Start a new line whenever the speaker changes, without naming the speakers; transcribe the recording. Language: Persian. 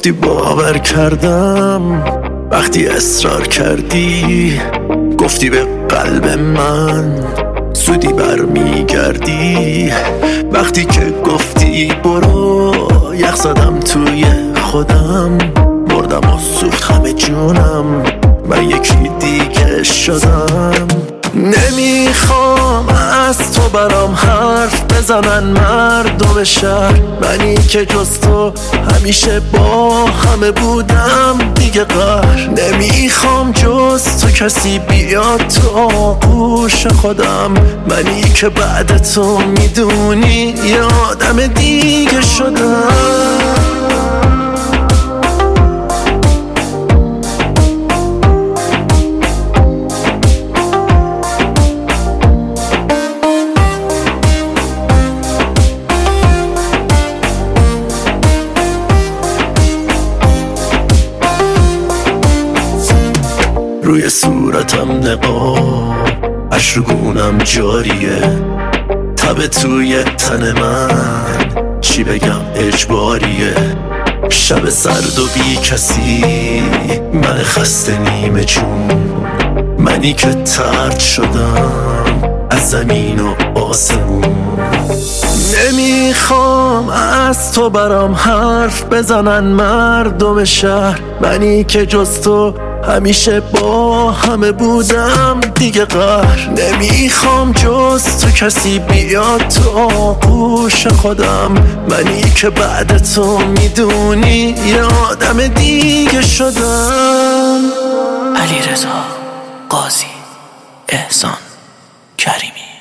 گفتی باور کردم وقتی اصرار کردی، گفتی به قلب من زودی برمیگردی. وقتی که گفتی برو یخ زدم توی خودم، مردم و سوخت همه جونم، من یکی دیگه شدم. نمیخوام از تو برام حرف بزنن مردم شهر، منی که جز تو همیشه با همه بودم دیگه قهر. نمیخوام جز تو کسی بیاد تو آغوش خودم، منی که بعد تو میدونی یه آدم دیگه شدم. روی صورتم نقاب، اشرگونم جاریه، تب توی تن من چی بگم اجباریه. شب سرد و بی کسی، من خسته نیمه جون، منی که طرد شدم از زمین و آسمون. نمیخوام از تو برام حرف بزنن مردم شهر، منی که جز تو همیشه با همه بودم دیگه قهر. نمیخوام جز تو کسی بیاد تو آغوش خودم، منی که بعد تو میدونی یه آدم دیگه شدم.
علیرضا قاضی، احسان کریمی.